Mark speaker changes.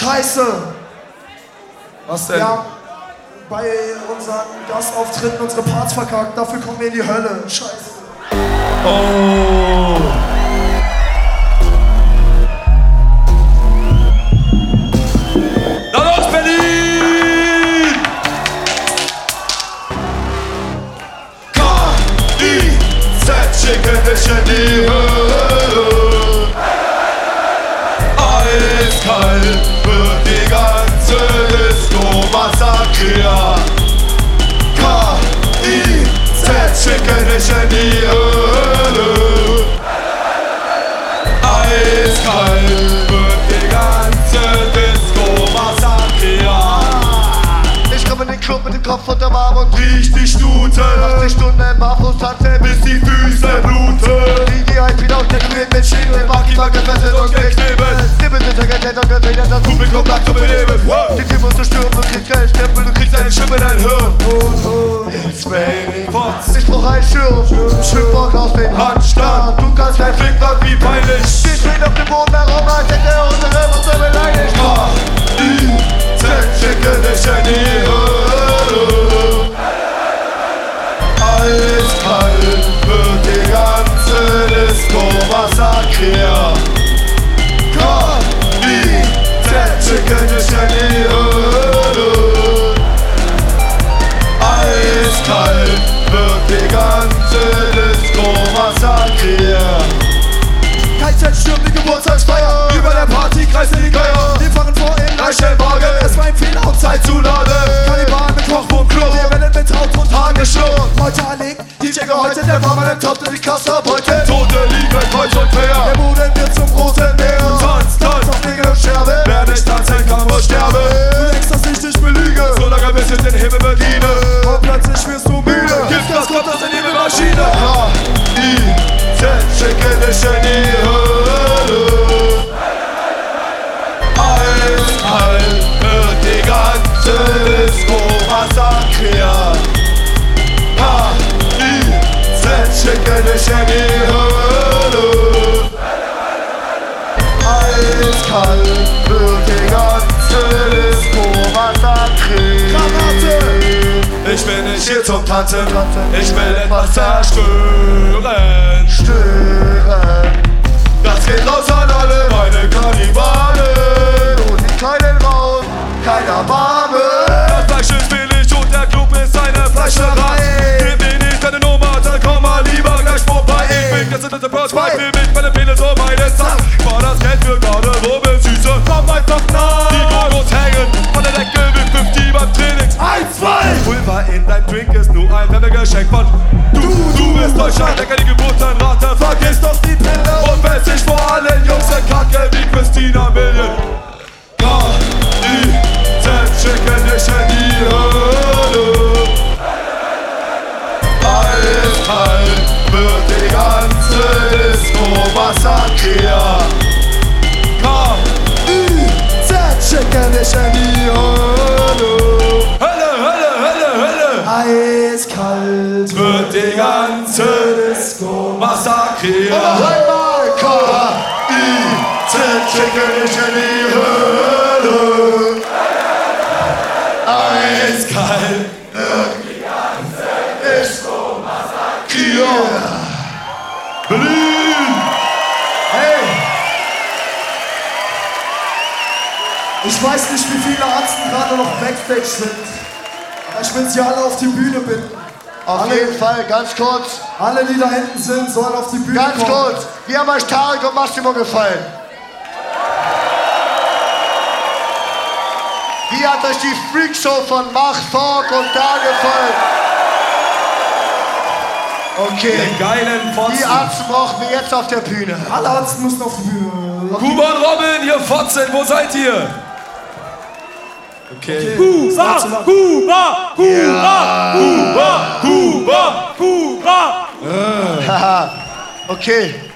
Speaker 1: Scheiße!
Speaker 2: Was denn?
Speaker 1: Wir haben bei unseren Gastauftritten unsere Parts verkackt, dafür kommen wir in die Hölle. Scheiße.
Speaker 2: Oh! Na los, Berlin! K-I-Z, schicken dich in die Hölle. Eiskalt wird die ganze Disco massakriert. K-I-Z, schicken dich in die Hölle. Eiskalt wird die ganze Disco massakriert.
Speaker 3: Ich komm in den Club mit dem Kopf unterm Arm und
Speaker 2: Riech die Stute,
Speaker 3: 80 Stunden im Barfuß tanze,
Speaker 2: bis die Füße bluten.
Speaker 3: die VIP laut dekoriert mit Schienen, im Markitor gefesselt und geknebelt. Nippel sind vergettet und gefedert, das
Speaker 2: Publikum nackt und benebelt.
Speaker 3: Die Typ musst du stürmen und kriegst keinen Stempel, du kriegst einen
Speaker 2: Schiff in dein Hirn.
Speaker 3: It's raining Fox. Ich brauch einen Schwimmbock aus dem Handstand. Du kannst kein Fick machen,
Speaker 2: Wie peinlich.
Speaker 3: wir stehen auf dem Boden herum, als hätte er unsere Mutter beleidigt.
Speaker 2: K-I-Z, schicke dich in die Hölle. Eiskalt wird die ganze Disco massakriert. K-I-Z, schicke dich in die Hölle. Eiskalt wird die ganze Disco massakriert.
Speaker 1: KZ stürmt die Geburtstagsfeier.
Speaker 2: Über der Party kreisen die Geier.
Speaker 1: Wir fahren vor im
Speaker 2: Leichenwagen.
Speaker 1: Es war ein Fehler und
Speaker 2: Zeit zu laden.
Speaker 1: Kannibalen mit
Speaker 2: Kochbuch-Klo.
Speaker 1: Wir werden mit Haut und Haaren
Speaker 2: Angeschlossen.
Speaker 1: Heute erlegt, die Checker heute, der war mal im Top, die Kasse ab heute.
Speaker 2: Tote liegen kreuz und
Speaker 1: Der
Speaker 2: quer.
Speaker 1: Boden wird zum großen Meer.
Speaker 2: Tanz, tanz.
Speaker 1: Auf Nägel und Scherbe.
Speaker 2: Wer nicht tanzen kann, muss sterben.
Speaker 1: Du denkst, dass ich dich belüge.
Speaker 2: So lange bis ich den Himmel bediene.
Speaker 1: Und plötzlich wirst du müde.
Speaker 2: Giftgas kommt aus der Nebelmaschine. K-I-Z, schicke dich in die Hölle. Eiskalt wird die ganze Disco massakriert. K-I-Z, schicke dich in die Hölle. Eiskalt wird die ganze Disco massakriert. Ich bin nicht hier zum Tanzen, ich will etwas zerstören. Das geht raus an alle meine Kannibalen.
Speaker 3: Und die kleinen raus, keiner Barme.
Speaker 2: Das Fleisch ist billig und der Club ist eine Fleischerei. Gib mir nicht deine Nummer, dann komm mal lieber gleich vorbei. Ich bin jetzt in der Prospect, will mit meinem Penis um meine Zack. War das Geld für Garderobe, Süße, komm einfach nach. Die Gogos hängen von der Decke wie 50 beim Training. 1, 2! Pulver in deinem Drink ist nur ein Werbegeschenk von Du bist Deutschland, lecker die Geburtenrate, vergiss doch die Pille. Und wenn sich vor allen Jungs Kacke wie Christina Million. K-I-Z, schicken dich in die Hölle. Eiskalt wird die ganze Disco massakriert. K-I-Z, schicken dich in die Hölle. Hölle, Hölle, Hölle, Hölle.
Speaker 1: Eiskalt
Speaker 2: Wird die ganze Disco massakriert.
Speaker 3: Einmal
Speaker 2: K-I-Z, schicken dich in die Höhle. Eiskalt wird die ganze Disco massakriert. Berlin!
Speaker 1: Hey! Ich weiß nicht, wie viele Arzten gerade noch Backstage sind. Aber ich will sie alle auf die Bühne bitten.
Speaker 3: Auf jeden Fall, ganz kurz,
Speaker 1: Alle, die da hinten sind, sollen auf die Bühne
Speaker 3: ganz
Speaker 1: kommen.
Speaker 3: kurz. Wie haben euch Tarek und Massimo gefallen? Wie hat euch die Freakshow von Mach, Fork und Da gefallen? Okay,
Speaker 2: Den geilen
Speaker 3: die
Speaker 2: Fotzen.
Speaker 3: Arzten brauchen wir jetzt auf der Bühne.
Speaker 1: Alle Arzten müssen auf die Bühne.
Speaker 2: Kuba und Robin, ihr Fotzen, wo seid ihr? Okay.
Speaker 4: Kuba, Kuba, Kuba, Kuba, Kuba, Kuba.
Speaker 3: Haha, okay.